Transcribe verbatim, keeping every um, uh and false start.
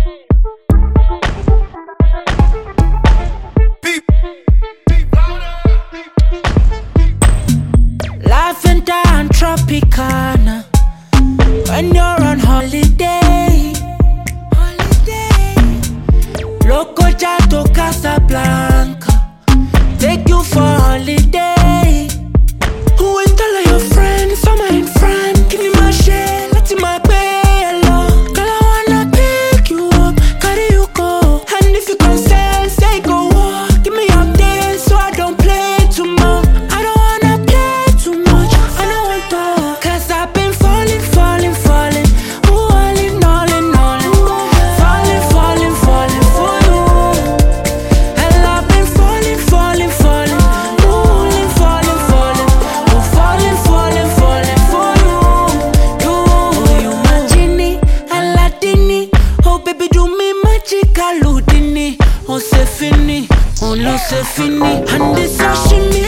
Life and down Tropicana. When you're on holiday, holiday. Loco Jato Casablanca. Take you for holiday. Who will tell all your friends? Summer in France. Give me my share, let me my bello. Girl, I wanna pick you up, carry you go. And if you can sell, say go walk. Give me updates so I don't play too much. I don't wanna play too much. I don't want to, cause I've been falling, falling, falling. Ooh, all in, all in, all in. Falling, falling, falling for you. And I've been falling, falling, falling. Falling, falling, falling. Oh, falling, falling, falling for you. You, you my genie, Aladini. Oh, baby, do me magic, Aludini. Oh, c'est fini, oh, no, c'est fini. And this sashimi.